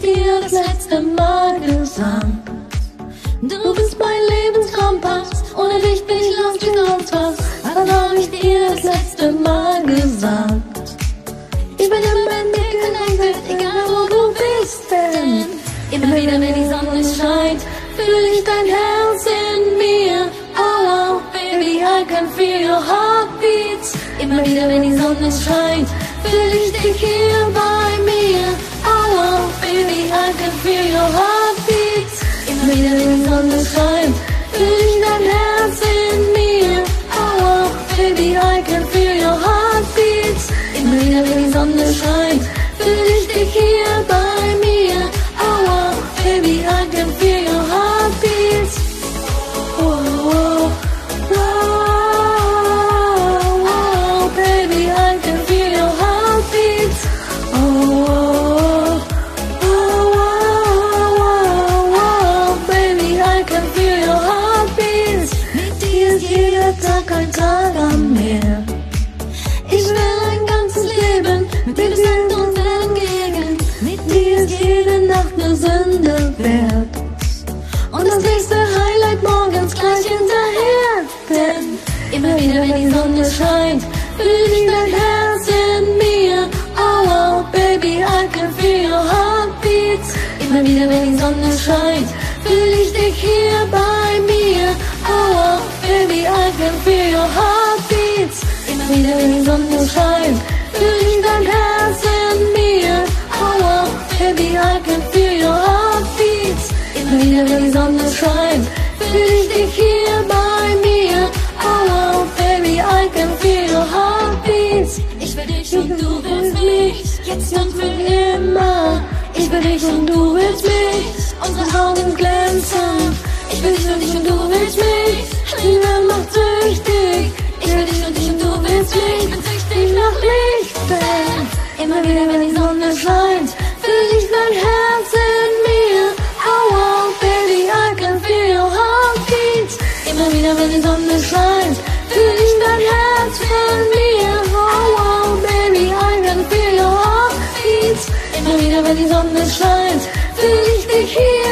dir das letzte Mal gesagt. Du bist mein Lebenskompass, ohne dich bin ich lost wie sonst was. Wann hab ich dir das letzte Mal gesagt? Ich bin immer mit dir connected, egal wo du bist, denn immer wieder, wenn die Sonne scheint, fühl ich dein Herz in mir. Oh, oh, baby, I can feel your heartbeats. Immer wieder, wenn die Sonne scheint, fühl ich dich hier bei mir. Oh, oh, baby, I can feel your heartbeats. Immer wieder, wenn die Sonne scheint, fühl ich dein Herz in mir. Oh, oh, baby, I can feel your heartbeats. Immer wieder, wenn die Sonne scheint, fühl ich dich hier bei mir. Oh, oh, baby, I can feel your heartbeats. Oh, oh, oh, oh, baby, I can feel your heartbeats. Oh, oh, oh, oh, oh, baby, I can feel your heartbeats. Mit dir ist jeder Tag ein Tag am Meer. Ich will ein ganzes Leben mit dir sein und entgegen. Mit dir ist jede Nacht eine Sünde wert. Und das nächste Highlight morgens gleich hinterher. Denn immer wieder, wenn die Sonne scheint, fühl ich dein Herz in mir. Oh, oh, baby, I can feel your heartbeats. Immer wieder, wenn die Sonne scheint, fühl ich dich hier bei mir. Oh, oh, baby, I can feel your heartbeats. Immer wieder, wenn die Sonne scheint, fühl ich dein Herz in mir. Oh, oh, baby, I can feel your heartbeats. Immer wieder, wenn die Sonne scheint, fühl ich dich hier bei mir. Oh, oh, baby, I can feel your heartbeats. Ich will dich und du willst mich, jetzt und für immer. Ich will dich und du willst mich, unsere Augen glänzen. Ich will dich und du willst mich, Liebe macht süchtig. Ich will dich und du willst mich, bin süchtig nach Licht. Denn immer wieder, wenn die Sonne scheint, fühl ich dein Herz in mir. Oh, oh, baby, I can feel your heartbeats. Immer wieder, wenn die Sonne scheint, fühl ich dein Herz in mir. Oh, oh, baby, I can feel your heartbeats. Immer wieder, wenn die Sonne scheint, fühl ich dich hier.